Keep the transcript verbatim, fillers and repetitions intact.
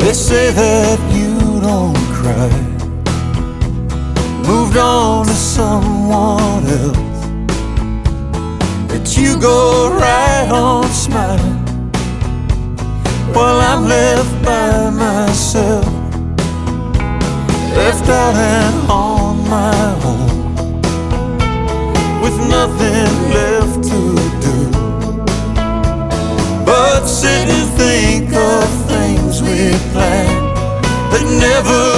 They say that you don't cry, moved on to someone else, that you go right on smiling while I'm left by myself, left out and on my own, with nothing left to do but sit and think of things we planned that never